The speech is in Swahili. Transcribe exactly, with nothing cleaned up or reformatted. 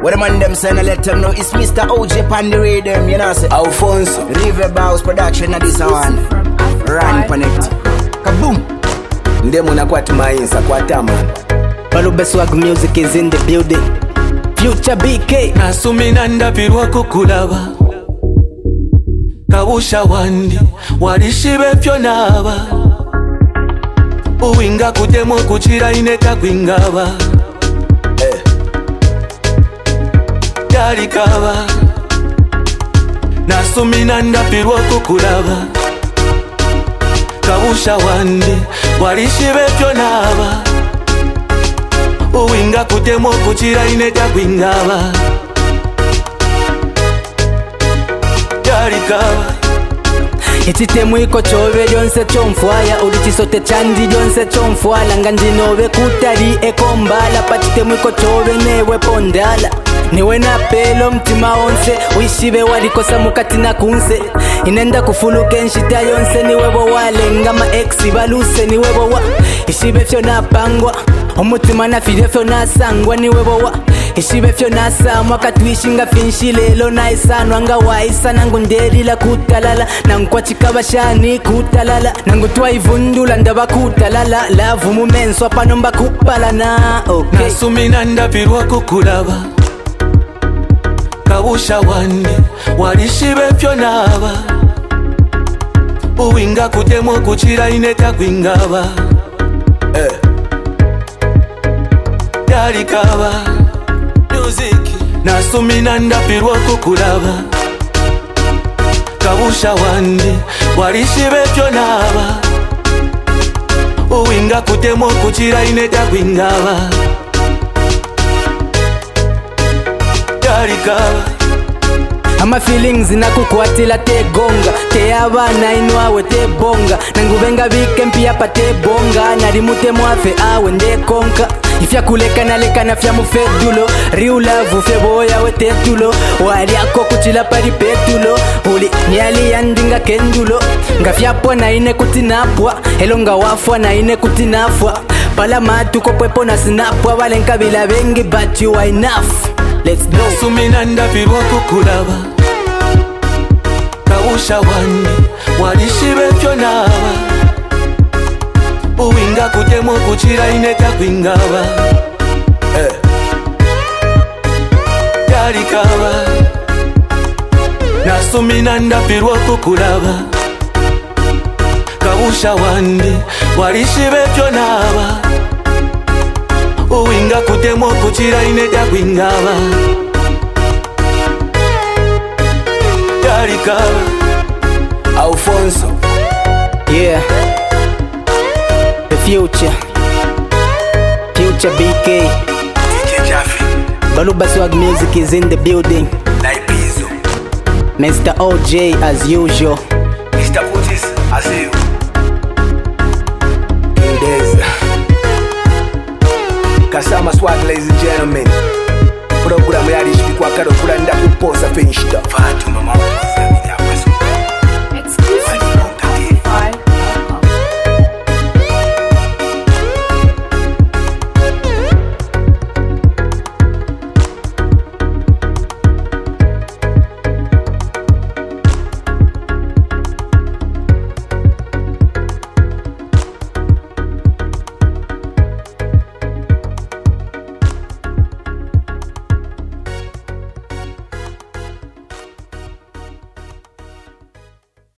What the man them saying, I let them know it's Mister O J pan the rhythm, you know say Alfonso River Bows production of this one. Run connect. Kaboom. Ndemu na kwa tumainsa kwa taman. Balube Swag Music is in the building. Future B K. Nasumina ndapirwa kukulaba. Kabusha wandi warishibe fyo naba. Uwinga kutemo kuchira ineta kwingaba. Eh. Yari kaba. Nasumina ndapirwa kukulaba. Kabusha wandi warishibe fyo naba. Uwinga kutemo kuchira ineta kwingaba. Yari kaba. Ititemu iko chobe jonse chomfwaya ulichisote chandi jonse chomfwala ngandinobe kutari ekombala patitemu iko chobe newe pondala niwe na pelo mtima onse wishibe walikosa mukati na kunse inenda kufuluke nshita yonse niwebo walenga ma ex baluse niwebo wa ishibe fyo napangwa umutima na fide fyo nasangwa niwebo wa ishibe fyo nasamwa katwishinga finshi lelo naisanwa nga waisa nangu ndelila kutalala nangu kwa chikabashani kutalala nangu twaivundula ndaba kutalala lavu mumenswa panomba kupalana okay. Nasumina ndapirwa kukulaba. Kabusha wandi warishibe fyo naba. Uwinga kutemo kuchira ineta kwingaba. Eh. Yari kaba. Music. Nasumina ndapirwa kukulaba. Kabusha wandi warishibe fyo naba. Uwinga kutemo kuchira ineta kwingaba. Yari kaba. Ama feelings inakukwatila te gonga te abana inwawe te bonga nangubenga bikempi apa te bonga narimute mwafe awe nde konka ifya kuleka na leka na fya mufedulo riu love fe boya we tetulo wali ako kuchila pari petulo uli nyali yandinga kendulo ngafya po na ine kutinapwa elonga wafwa na ine kutinafwa pala matu kopwepo na sinapwa valenka bila bengi but you are enough. Let's go. Nasumina ndapirwa kukulaba. Kabusha wandi warishibe fyo naba. Uwinga kutemo kuchira ineta kwingaba. Eh. Yari kaba. Nasumina ndapirwa kukulaba. Kabusha wandi warishibe fyo naba. Uwinga kutemo kuchira ineta kwingaba. Yari kaba. Alfonso. Yeah. The future. Future B K. D J Jaffe. Balube Swag Music is in the building. Naipizo. Mister O J as usual. Mister Putis, as you. Ndeza. Kasama Swag, ladies and gentlemen. Program yari shikwa karo kula nda kuposa finishta. Fatu mama.